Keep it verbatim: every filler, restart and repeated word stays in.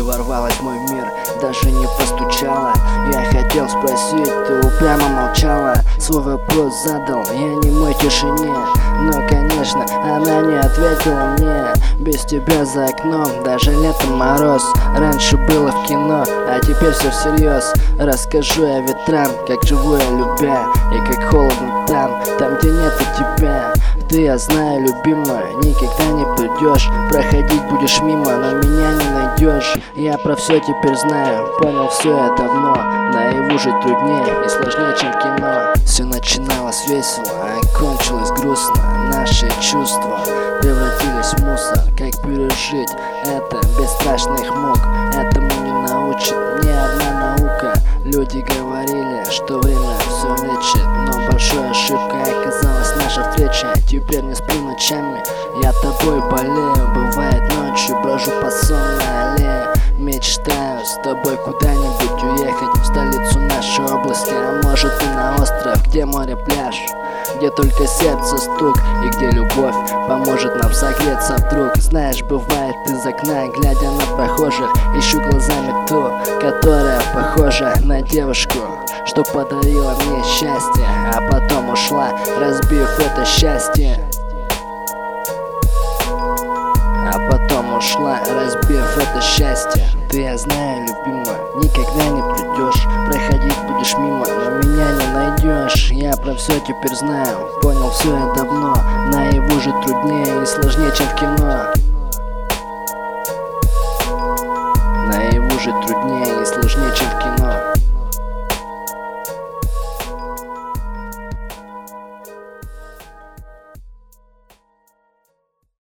ворвалась в мой мир, даже не постучала. Я хотел спросить, ты упрямо молчала. Свой вопрос задал, я не мой тишине, но, конечно, она не ответила мне. Без тебя за окном, даже летом мороз. Раньше было в кино, а теперь все всерьез. Расскажу я ветрам, как живу я любя, и как холодно там, там где нету тебя. Ты, я знаю, любимая, никогда не придешь. Проходить будешь мимо, но меня не найдешь. Я про все теперь знаю, понял все я давно. Наяву жить труднее и сложнее, чем в кино. Все начиналось весело, а кончилось грустно. Наши чувства превратились в мусор. Как пережить это без страшных мук? Этому не научит ни одна наука. Люди говорили, что время все лечит, но большой ошибкой оказалась наша встреча. Теперь не сплю ночами, я тобой болею. Бывает ночью брожу по сонной аллее. Мечтаю с тобой куда-нибудь уехать, в столицу нашей области, а может и на остров, где море, пляж, где только сердце стук, и где любовь поможет нам согреться вдруг. Знаешь, бывает из окна, глядя на прохожих, ищу глазами ту, которая похожа на девушку, что подарила мне счастье, а потом ушла, разбив это счастье. А потом ушла, разбив это счастье. Ты, я знаю, любимая, никогда не придешь. Проходить будешь мимо, но меня не найдешь. Я про все теперь знаю, понял все я давно. Наяву жить труднее и сложнее, чем в кино.